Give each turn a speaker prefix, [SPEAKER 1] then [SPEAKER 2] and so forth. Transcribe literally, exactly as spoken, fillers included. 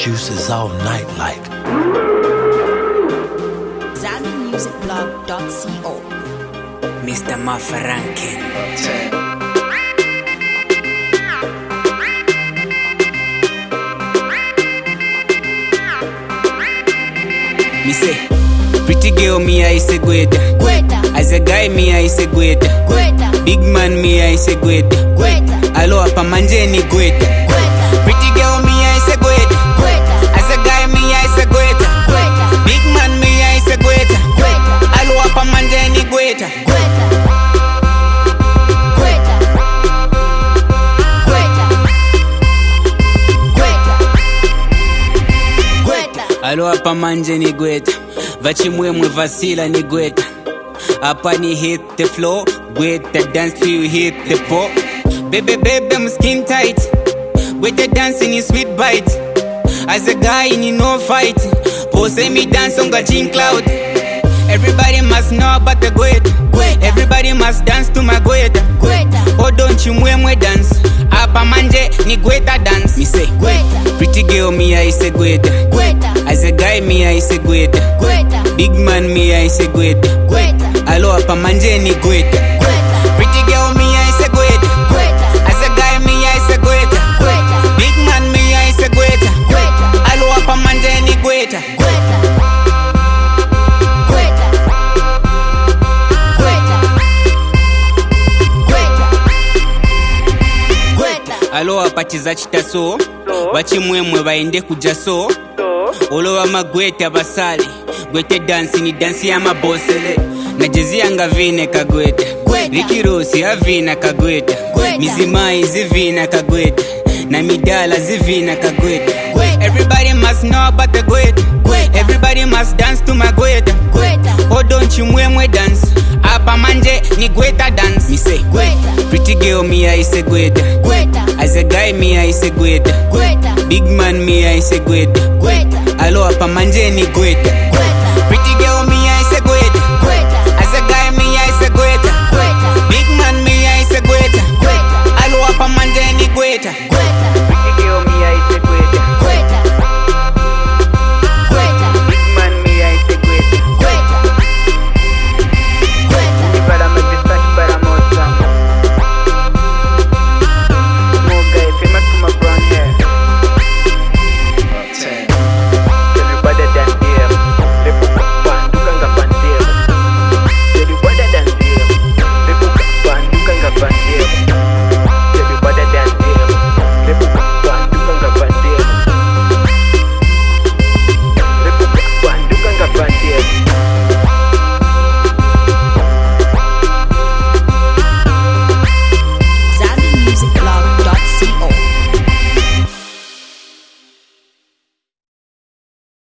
[SPEAKER 1] juices all night like
[SPEAKER 2] Zambi Music Blog dot co.
[SPEAKER 3] Mister Mafarankin. Me say, pretty girl me I say gweta.
[SPEAKER 2] Gweta.
[SPEAKER 3] As a guy me I say gweta.
[SPEAKER 2] Gweta.
[SPEAKER 3] Big man me I say gweta.
[SPEAKER 2] Gweta.
[SPEAKER 3] Alo hapa manje ni gweta.
[SPEAKER 2] Gweta.
[SPEAKER 3] Pretty girl me I say gweta.
[SPEAKER 2] Gweta.
[SPEAKER 3] As a guy me I say gweta.
[SPEAKER 2] Gweta.
[SPEAKER 3] Big man me I say gweta.
[SPEAKER 2] Gweta.
[SPEAKER 3] Alo hapa manje ni gweta.
[SPEAKER 2] Gweta. Gweta. Gweta. Gweta. Gweta.
[SPEAKER 3] Alo hapa manje ni gweta. Vachimwemwe vasila ni gweta. Hapa ni hit the floor. Gweta dance till you hit the pop. Baby baby I'm skin tight. Gweta dancing is sweet bite. As a guy in no fight. Pose me dance on Gajin cloud. Everybody must know about the gweta.
[SPEAKER 2] Gweta.
[SPEAKER 3] Everybody must dance to my gweta.
[SPEAKER 2] Gweta.
[SPEAKER 3] Oh don't you mwemwe dance. Hapa manje ni gweta dance. Me say
[SPEAKER 2] Gweta.
[SPEAKER 3] pretty girl me I say gweta.
[SPEAKER 2] Gweta.
[SPEAKER 3] As a guy me I say gweta.
[SPEAKER 2] Gweta.
[SPEAKER 3] Big man me I say gweta.
[SPEAKER 2] Gweta.
[SPEAKER 3] Alo hapa manje ni gweta.
[SPEAKER 2] Gweta.
[SPEAKER 3] Pretty girl me I say gweta.
[SPEAKER 2] Gweta.
[SPEAKER 3] As a guy me I say gweta.
[SPEAKER 2] Gweta.
[SPEAKER 3] Big man me I say gweta.
[SPEAKER 2] Gweta.
[SPEAKER 3] Alo hapa manje ni gweta.
[SPEAKER 2] Gweta. Gweta. Gweta. Gweta. Gweta.
[SPEAKER 3] Alo hapa chiza chitaso. Wachimwemwe baende kuja so. Olowa magweta basali. Gwete dansi ni dansi ya mabosele. Na jezi yanga vine kagweta.
[SPEAKER 2] Gweta.
[SPEAKER 3] Rikirosi avina kagweta.
[SPEAKER 2] Gweta.
[SPEAKER 3] Mizimai zivina kagweta. Na midala zivina kagweta.
[SPEAKER 2] Gweta.
[SPEAKER 3] Everybody must know about the gweta.
[SPEAKER 2] Gweta.
[SPEAKER 3] Everybody must dance to my gweta.
[SPEAKER 2] Gweta.
[SPEAKER 3] Oh don't you mwemwe dance. Hapa manje ni gweta dance. Me say
[SPEAKER 2] Gweta.
[SPEAKER 3] pretty girl me I say gweta.
[SPEAKER 2] Gweta.
[SPEAKER 3] As a guy me I say gweta.
[SPEAKER 2] Gweta.
[SPEAKER 3] Big man me I say gweta.
[SPEAKER 2] Gweta.
[SPEAKER 3] Alo hapa manje ni gweta.
[SPEAKER 2] Gweta.
[SPEAKER 3] Pretty girl me I say gweta.
[SPEAKER 2] Gweta.
[SPEAKER 3] As a guy me I say gweta.
[SPEAKER 2] Gweta.
[SPEAKER 3] Big man me I say gweta.
[SPEAKER 2] Gweta.
[SPEAKER 3] Alo hapa manje ni gweta.